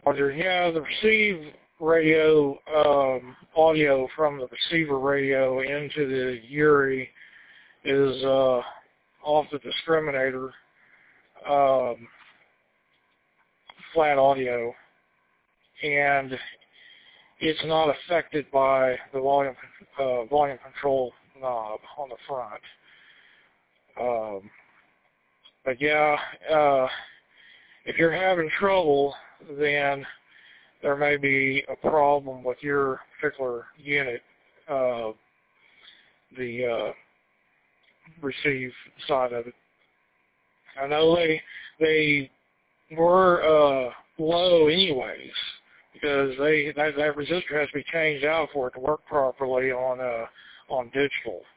Yeah, the receive radio audio from the receiver radio into the URI is off the discriminator, flat audio, and it's not affected by the volume control knob on the front. But yeah, if you're having trouble, then there may be a problem with your particular unit, the receive side of it. I know they were low anyways, because that resistor has to be changed out for it to work properly on digital.